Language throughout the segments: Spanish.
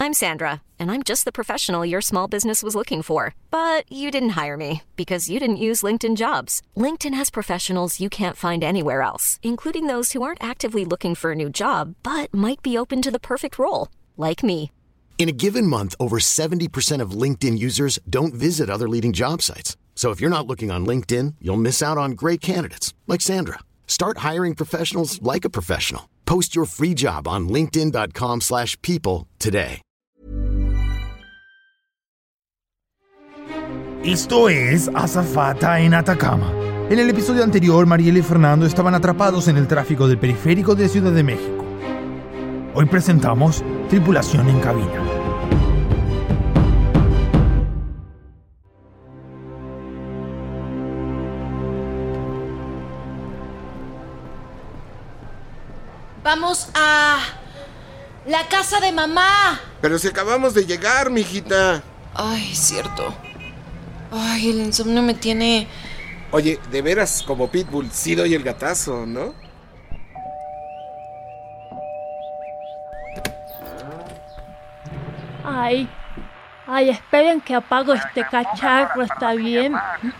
I'm Sandra, and I'm just the professional your small business was looking for. But you didn't hire me because you didn't use LinkedIn Jobs. LinkedIn has professionals you can't find anywhere else, including those who aren't actively looking for a new job, but might be open to the perfect role, like me. In a given month, over 70% of LinkedIn users don't visit other leading job sites. So if you're not looking on LinkedIn, you'll miss out on great candidates like Sandra. Start hiring professionals like a professional. Post your free job on linkedin.com/people today. Esto es Azafata en Atacama. En el episodio anterior, Mariela y Fernando estaban atrapados en el tráfico del periférico de Ciudad de México. Hoy presentamos Tripulación en Cabina. Vamos a la casa de mamá. Pero si acabamos de llegar, mijita. Ay, cierto. Ay, el insomnio me tiene... Oye, de veras, como Pitbull, sí doy el gatazo, ¿no? Ay, esperen que apago este cacharro, ¿está bien?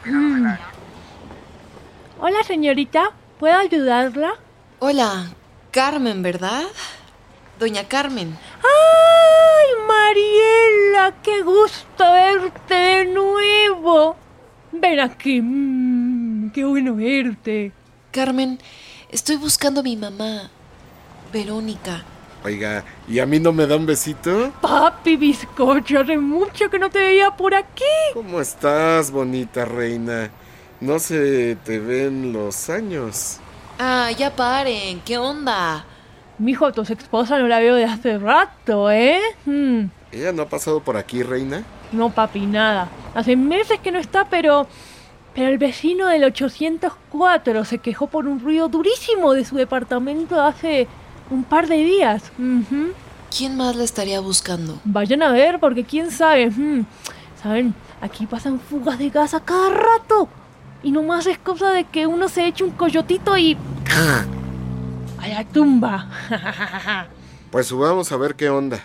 Hola, señorita, ¿puedo ayudarla? Hola, Carmen, ¿verdad? Doña Carmen. ¡Ay, Mariela! ¡Qué gusto verte de nuevo! Ven aquí, qué bueno verte. Carmen, estoy buscando a mi mamá, Verónica. Oiga, ¿y a mí no me da un besito? Papi bizcocho, hace mucho que no te veía por aquí. ¿Cómo estás, bonita reina? No se te ven los años. Ah, ya paren, ¿qué onda? Mijo, tu esposa no la veo de hace rato, ¿eh? ¿Ella no ha pasado por aquí, reina? No, papi, nada. Hace meses que no está, pero el vecino del 804 se quejó por un ruido durísimo de su departamento hace un par de días. ¿Quién más la estaría buscando? Vayan a ver, porque quién sabe. Saben, aquí pasan fugas de gas a cada rato. Y nomás es cosa de que uno se eche un coyotito y... a la tumba. Pues subamos a ver qué onda.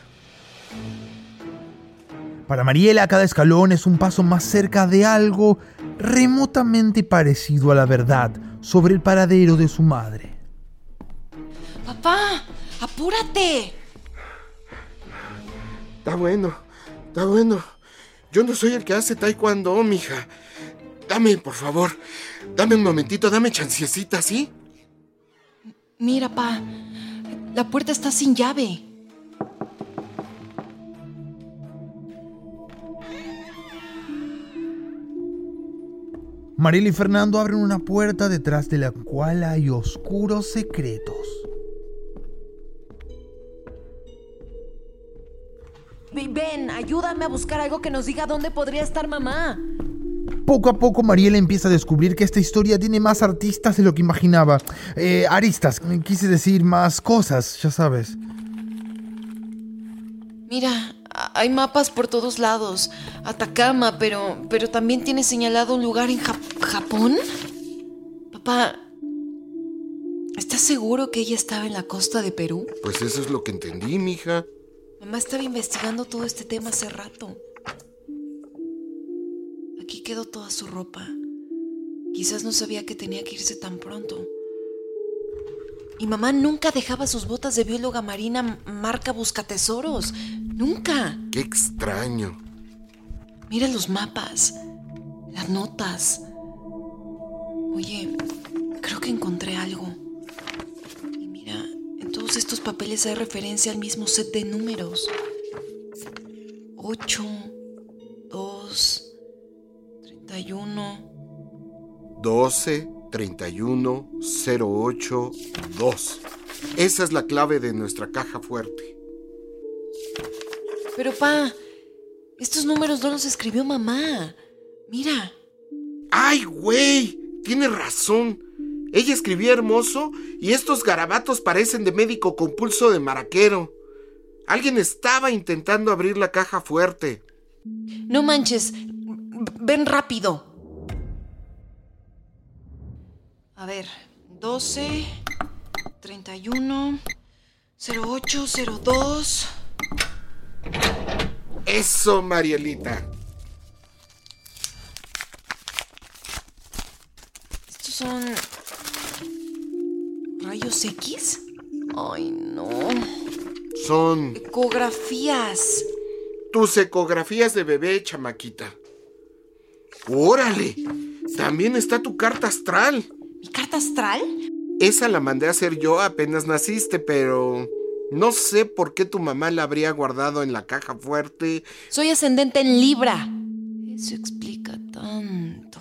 Para Mariela, cada escalón es un paso más cerca de algo remotamente parecido a la verdad sobre el paradero de su madre. ¡Papá! ¡Apúrate! Está bueno. Yo no soy el que hace taekwondo, mija. Dame, por favor, dame un momentito, dame chancecita, ¿sí? Mira, pa, la puerta está sin llave. Mariela y Fernando abren una puerta detrás de la cual hay oscuros secretos. Ven, ayúdame a buscar algo que nos diga dónde podría estar mamá. Poco a poco Mariela empieza a descubrir que esta historia tiene más aristas de lo que imaginaba. Aristas, quise decir más cosas, ya sabes. Mira, hay mapas por todos lados. Atacama, pero también tiene señalado un lugar en Japón. Papá, ¿estás seguro que ella estaba en la costa de Perú? Pues eso es lo que entendí, mija. Mamá estaba investigando todo este tema hace rato. Aquí quedó toda su ropa. Quizás no sabía que tenía que irse tan pronto. Y mamá nunca dejaba sus botas de bióloga marina marca Buscatesoros. ¡Nunca! ¡Qué extraño! Mira los mapas, las notas. Oye, creo que encontré algo. Y mira, en todos estos papeles hay referencia al mismo set de números. 8, 2... 31 12 31 08 2. Esa es la clave de nuestra caja fuerte. Pero pa, estos números no los escribió mamá. Mira. ¡Ay, güey! Tienes razón. Ella escribía hermoso y estos garabatos parecen de médico compulso de maraquero. Alguien estaba intentando abrir la caja fuerte. No manches. Ven rápido. A ver, 12, 31, 08, 02. Eso, Marielita. ¿Estos son rayos X? Ay, no. Son Ecografías. tus ecografías de bebé, chamaquita. ¡Órale! También está tu carta astral. ¿Mi carta astral? Esa la mandé a hacer yo apenas naciste, pero no sé por qué tu mamá la habría guardado en la caja fuerte. Soy ascendente en Libra. Eso explica tanto.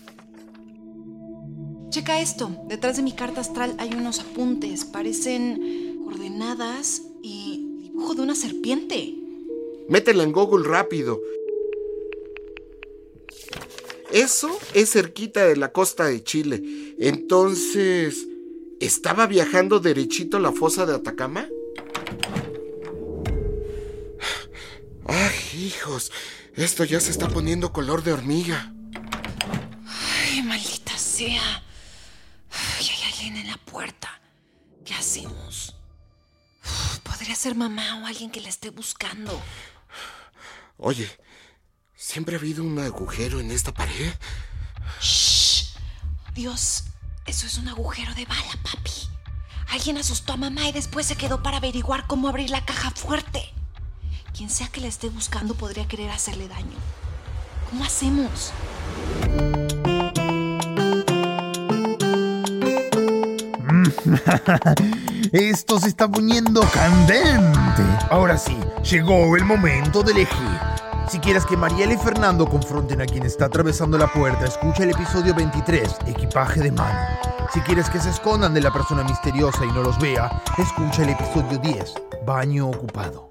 Checa esto. Detrás de mi carta astral hay unos apuntes. Parecen coordenadas y dibujo de una serpiente. Métela en Google rápido. Eso es cerquita de la costa de Chile. Entonces, ¿estaba viajando derechito a la fosa de Atacama? ¡Ay, hijos! Esto ya se está poniendo color de hormiga. Ay, maldita sea. Ay, hay alguien en la puerta. ¿Qué hacemos? Podría ser mamá o alguien que la esté buscando. Oye, ¿siempre ha habido un agujero en esta pared? ¡Shh! Dios, eso es un agujero de bala, papi. Alguien asustó a mamá y después se quedó para averiguar cómo abrir la caja fuerte. Quien sea que la esté buscando podría querer hacerle daño. ¿Cómo hacemos? Esto se está poniendo candente. Ahora sí, llegó el momento de elegir. Si quieres que Mariela y Fernando confronten a quien está atravesando la puerta, escucha el episodio 23, Equipaje de mano. Si quieres que se escondan de la persona misteriosa y no los vea, escucha el episodio 10, Baño ocupado.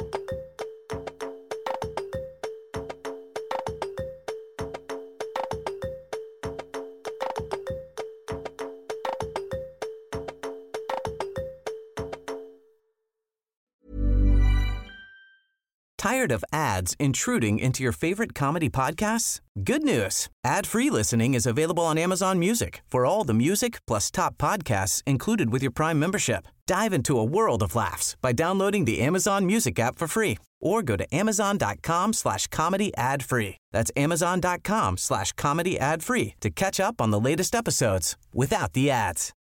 Tired of ads intruding into your favorite comedy podcasts? Good news. Ad-free listening is available on Amazon Music for all the music plus top podcasts included with your Prime membership. Dive into a world of laughs by downloading the Amazon Music app for free or go to amazon.com/comedy ad-free. That's amazon.com/comedy ad-free to catch up on the latest episodes without the ads.